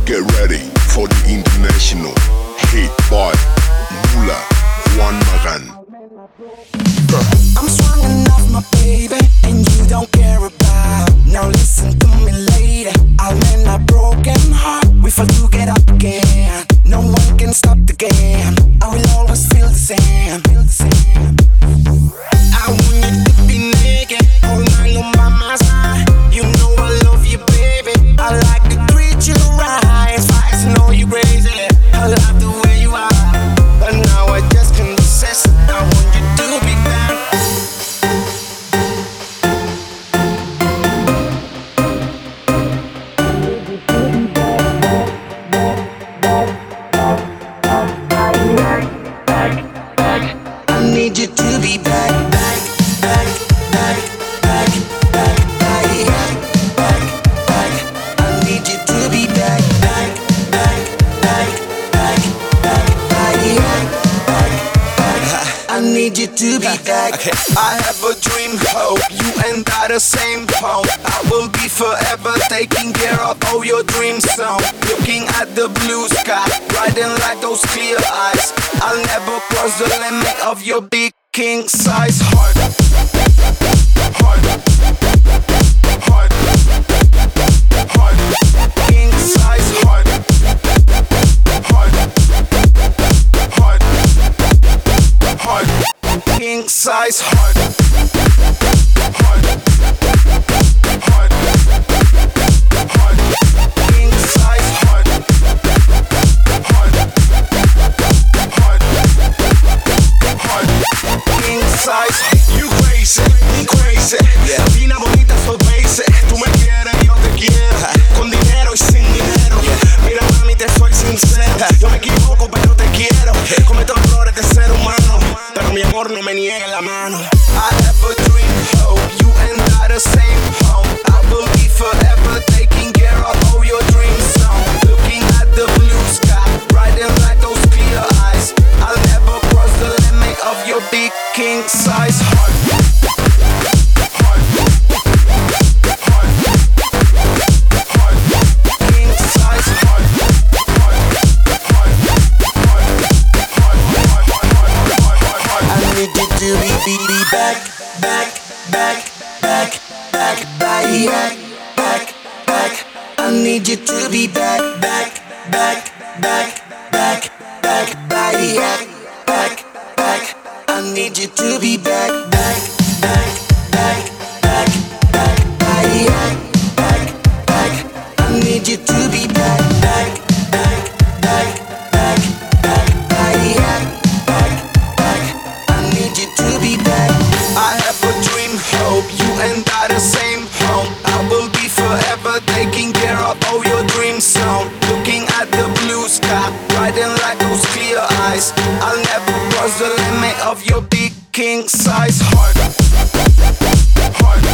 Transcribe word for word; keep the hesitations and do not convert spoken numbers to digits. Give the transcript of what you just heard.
Get ready for the international hit by Mula Juan Magan. I'm strong enough, my baby, and you don't care about. Now listen to me, lady. I'll mend my broken heart. We fall to get up again. No one can stop the game. I will always feel the same. Feel the same. I want you to be naked all night long by my side. You know I love you, baby. I like to treat you right. As far as I know you crazy. I love the way you are, but now I just can't resist. I want you to be back. I need you to be back, back, back, back, back, back, back, back, back. I need you to be back, back, back, back, back, back, back, back, back. I need you to be back. Okay. I have a dream, hope you and I the same home. I will be forever taking care of all your dreams. So looking at the blue sky, riding like those clear eyes. I'll never cross the limit of your big king size heart. Heart. Heart. Heart. King size heart. Heart. Heart. Heart. King size heart. Heart. Heart. Heart. King size heart. Heart. Heart. Heart. King size. You crazy, me crazy. Yeah. Fina, bonita, so basic. Tú me quieres, yo te quiero. Con dinero y sin dinero. Mira, mami, te soy sincero. Yo me equivoco, pero te quiero. Cometo errores de ser humano, pero mi amor no me niegue la mano. I have a dream, hope you and I the same home. I will be forever taking care of all your dreams. So looking at the blue sky, riding like those clear eyes. I'll never cross the limit of your big king size heart. Heart. Heart. Heart. King size heart. Heart. Heart. Heart. Heart. Heart. I need you to be, be, be back, back, back, back, back, back, back, back. I need you to be back, back, back, back, back, back, back, back, back. I need you to be back, back, back, back, back, back, back, back, back. I need you to be back, back, back, back, back, back, back, back, back. I need you to be back. I have a dream, hope you and I the same home. I will be forever taking care of all your dreams. So looking at the blue sky, riding like those clear eyes. I'll never cross the limit of your big king size heart. Heart.